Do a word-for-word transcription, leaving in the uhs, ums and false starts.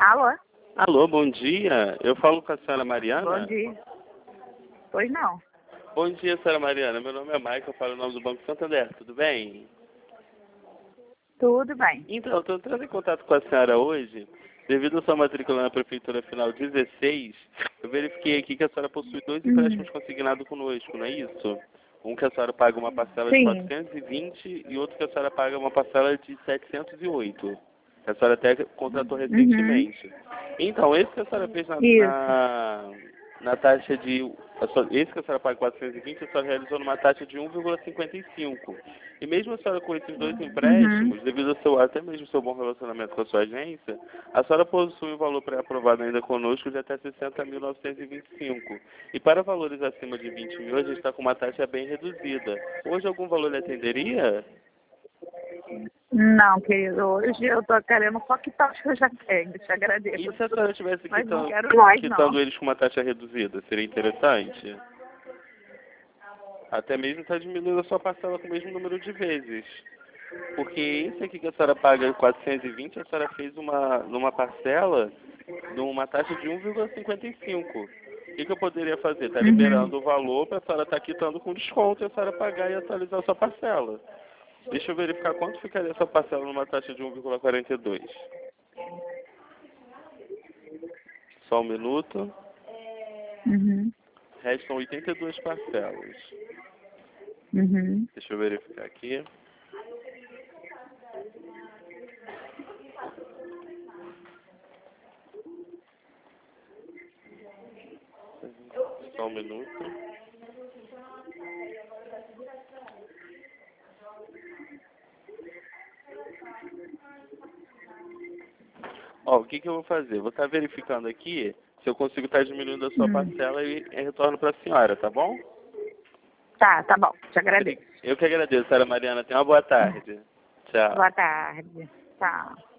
Alô? Alô, bom dia. Eu falo com a senhora Mariana? Bom dia. Pois não. Bom dia, senhora Mariana. Meu nome é Mike, eu falo o nome do Banco Santander. Tudo bem? Tudo bem. Então, eu estou entrando em contato com a senhora hoje. Devido à sua matrícula na Prefeitura Final dezesseis, eu verifiquei aqui que a senhora possui dois empréstimos consignados conosco, não é isso? Um que a senhora paga uma parcela de Sim. quatrocentos e vinte e outro que a senhora paga uma parcela de setecentos e oito. Que a senhora até contratou Uhum. recentemente. Então, esse que a senhora fez na, Isso. na, na taxa de... a senhora- esse que a senhora paga quatrocentos e vinte, a senhora realizou numa taxa de um vírgula cinquenta e cinco. E mesmo a senhora com esses dois empréstimos, Uhum. devido ao seu, até mesmo ao seu bom relacionamento com a sua agência, a senhora possui um valor pré-aprovado ainda conosco de até sessenta mil novecentos e vinte e cinco. E para valores acima de vinte mil, a gente está com uma taxa bem reduzida. Hoje algum valor lhe atenderia? Não, querido. Hoje eu tô querendo só quitar os que eu já tenho. Te agradeço. E se a senhora estivesse Mas não quitando, quero mais, quitando não. eles com uma taxa reduzida? Seria interessante? Até mesmo está diminuindo a sua parcela com o mesmo número de vezes. Porque esse aqui que a senhora paga quatrocentos e vinte, a senhora fez uma, numa parcela numa taxa de um vírgula cinquenta e cinco. O que, que eu poderia fazer? Está Uhum. liberando o valor para a senhora estar quitando com desconto e a senhora pagar e atualizar a sua parcela. Deixa eu verificar quanto ficaria essa parcela numa taxa de um vírgula quarenta e dois. Só um minuto. Uhum. Restam oitenta e duas parcelas. Uhum. Deixa eu verificar aqui. Só um minuto. Ó, o que, que eu vou fazer? Vou estar verificando aqui se eu consigo estar diminuindo a sua Hum. parcela e, e retorno para a senhora, tá bom? Tá, tá bom. Te agradeço. Eu que agradeço, senhora Mariana. Tenha uma boa tarde. Tchau. Boa tarde. Tchau.